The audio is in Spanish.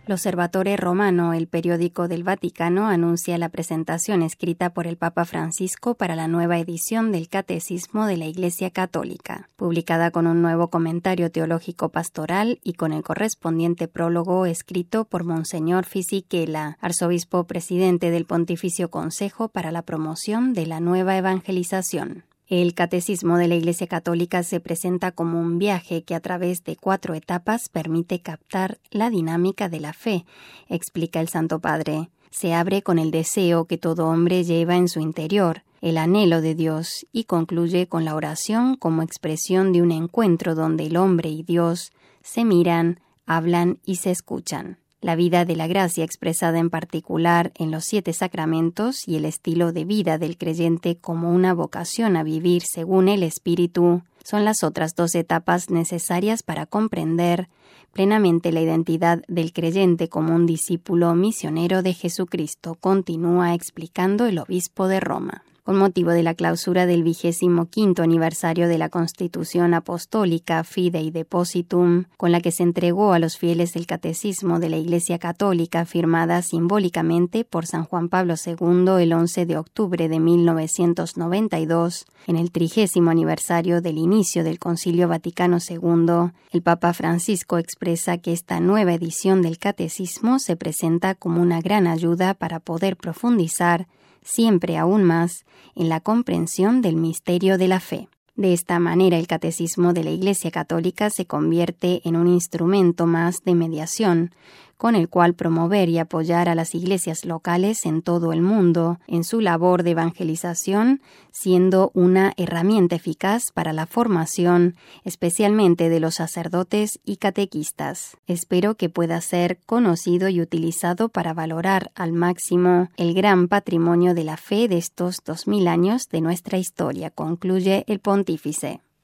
L'Osservatore Romano, el periódico del Vaticano, anuncia la presentación escrita por el Papa Francisco para la nueva edición del Catecismo de la Iglesia Católica, publicada con un nuevo comentario teológico pastoral y con el correspondiente prólogo escrito por Monseñor Fisichella, arzobispo presidente del Pontificio Consejo para la Promoción de la Nueva Evangelización. El Catecismo de la Iglesia Católica se presenta como un viaje que a través de 4 etapas permite captar la dinámica de la fe, explica el Santo Padre. Se abre con el deseo que todo hombre lleva en su interior, el anhelo de Dios, y concluye con la oración como expresión de un encuentro donde el hombre y Dios se miran, hablan y se escuchan. La vida de la gracia expresada en particular en los 7 sacramentos y el estilo de vida del creyente como una vocación a vivir según el Espíritu son las otras 2 etapas necesarias para comprender plenamente la identidad del creyente como un discípulo misionero de Jesucristo, continúa explicando el obispo de Roma. Con motivo de la clausura del 25º aniversario de la Constitución Apostólica Fidei Depositum, con la que se entregó a los fieles el Catecismo de la Iglesia Católica, firmada simbólicamente por San Juan Pablo II el 11 de octubre de 1992, en el 30º aniversario del inicio del Concilio Vaticano II, el Papa Francisco expresa que esta nueva edición del Catecismo se presenta como una gran ayuda para poder profundizar siempre aún más en la comprensión del misterio de la fe. De esta manera, el Catecismo de la Iglesia Católica se convierte en un instrumento más de mediación, con el cual promover y apoyar a las iglesias locales en todo el mundo en su labor de evangelización, siendo una herramienta eficaz para la formación, especialmente de los sacerdotes y catequistas. Espero que pueda ser conocido y utilizado para valorar al máximo el gran patrimonio de la fe de estos 2000 años de nuestra historia, concluye el pontífice.